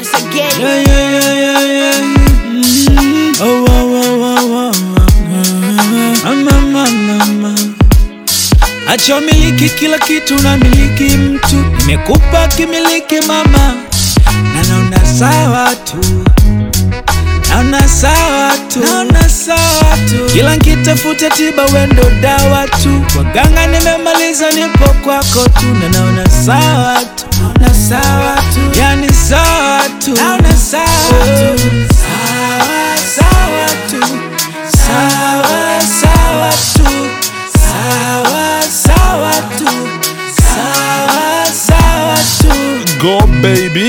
once again. Oh, mama. Acha miliki kila kitu na miliki mtu. Nimekupa kimiliki mama. Na naona sawa tu. Naona sawa tu. Kila nkitafuta tiba wendo dawa tu. Waganga nimemaliza nipo kwako tu. Na naona sawa tu. Yani sawa tu. Naona sawa tu. Sawa tu. Go baby,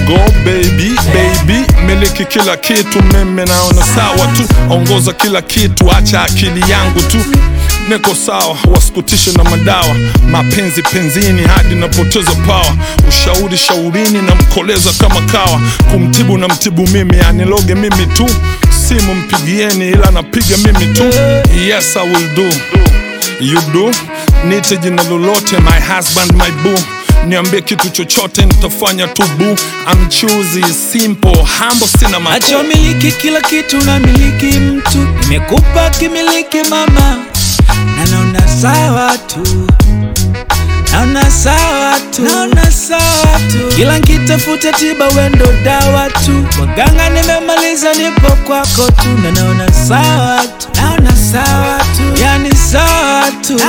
baby. Miliki kila kitu, mimi naona sawa tu. Ongoza kila kitu, acha akili yangu tu. Niko sawa, wasikutishe na madawa. Mapenzi penzini hadi napoteza power. Ushauri shaurini na mkoleza kama kawa. Kumtibu na mtibu mimi, aniloge mimi tu. Simu mpigieni ila napiga mimi tu. Yes I will do, you do. Nite jina lolote, my husband, my boo. Niambie kitu chochote nitafanya tu boo. I'm choosy, simple, humble, sina mako. Acha miliki kila kitu na miliki mtu. Nimekupa kimiliki mama. Na naona sawa tu. Kila nkitafuta tiba wendo dawa tu. Waganga nimemaliza nipo kwako tu. Na naona sawa tu. Yani sawa tu.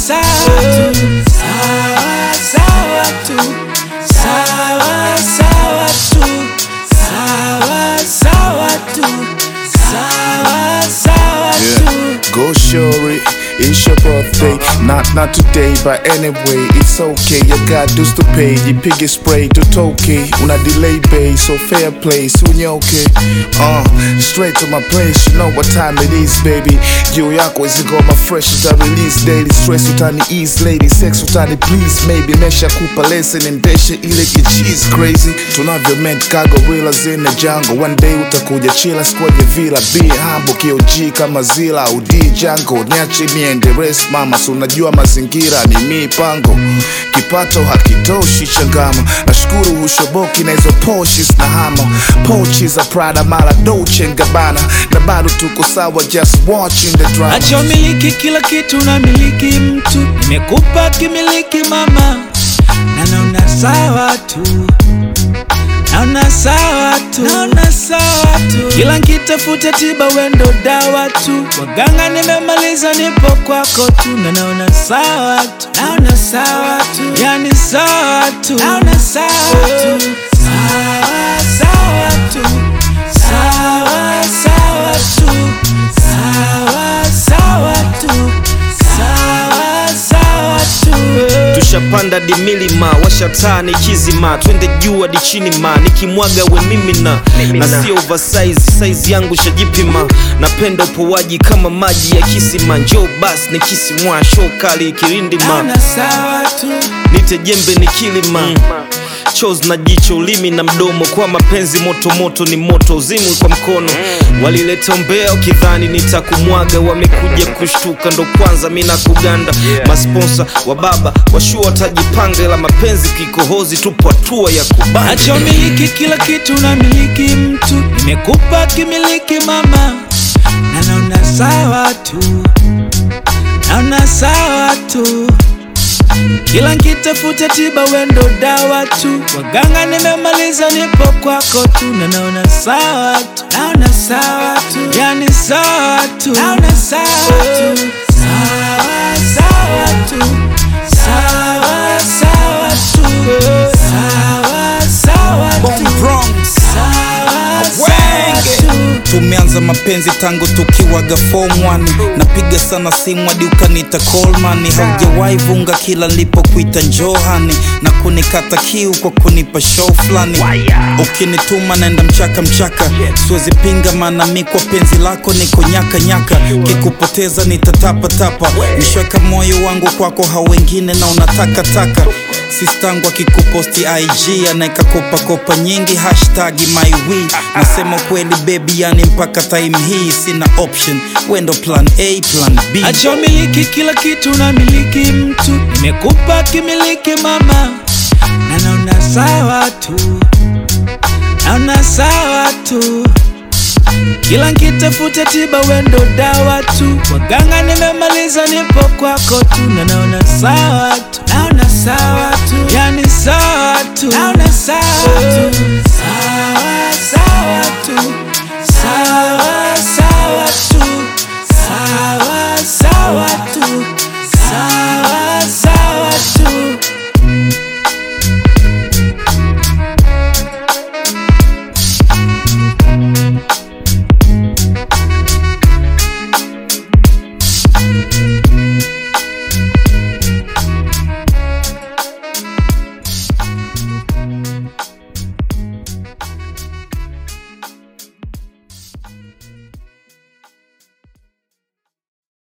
Go shorty, it's your birthday. Not today, but anyway, it's okay. You got dues to pay. Jipige spray to Tokyo. Una delay bay, so fair play. Soon you okay. Straight to my place. You know what time it is, baby. Juu yako izigoma fresh, uta release daily. Stress utani ease, lady. Sex utani please, maybe. Nesha kupa lesson, endeshe ile kicheese crazy. Tunavyo meant cargo reelers in the jungle. One day utakuja chila squad villa. Be humble, KOG kama Zilla. Udi jungle, niache niende rest mama. So unajua mazingira ni mipango. Kipato hakitoshi changama. Nashukuru hushoboki na hizo Porsches na hama. Porsches za Prada mara Dolce & Gabbana. Na bado tuko sawa, just watching the drama. Acha miliki kila kitu na miliki mtu. Nimekupa kimiliki mama. Na naona sawa tu. Kila nkitafuta tiba wendo dawa tu. Waganga nimemaliza nipo kwako tu. Na naona sawa tu. Yani sawa tu. Tushapanda di milima, washatani kizima. Twende juu hadi chini ma, nikimwaga we mimi na sio oversize, size yangu shajipima. Napenda upowaji kama maji ya kisima. Njoo bas ni kisimwa, show kali kirindi ma. Nite jembe ni kilima. Chose na jicho, ulimi na mdomo. Kwa mapenzi moto ni moto, uzimu kwa mkono. Walileta umbea ukidhani nitakumwaga. Wamekuja kushtuka ndo kwanza mina kuganda. Masponsa wa baba washua watajipanga. Ila mapenzi kikohozi tupo hatua ya kubanda. Acha miliki kila kitu na miliki mtu. Nimekupa kimiliki mama. Na naona sawa tu. Kila nkitafuta tiba wendo dawa tu. Waganga nimemaliza nipo kwako tu. Na naona sawa tu. Yani sawa tu. Tumeanza mapenzi tangu tukiwaga form 1. Napiga sana simu hadi ukanita Coleman. Haujawahi vunga kila nilipokuita Johani. Na kunikata kiu kwa kunipa show flani. Ukinituma naenda mchaka. Siwezi pinga maana mi kwa penzi lako niko nyaka. Kikupoteza nitatapa. Nishweka moyo wangu kwako hao wengine na unataka. Sistangu akikuposti IG anaeka kopa nyingi hashtag #mywe. Nasema kweli baby, yani mpaka time hii sina option. Wendo plan A, plan B. Acha miliki kila kitu na miliki mtu. Nimekupa kimiliki mama. Na naona sawa tu. naona sawa tu. Kila nkitafuta tiba wendo dawa tu. Waganga nimemaliza nipo kwako tu, na naona sawa tu, naona sawa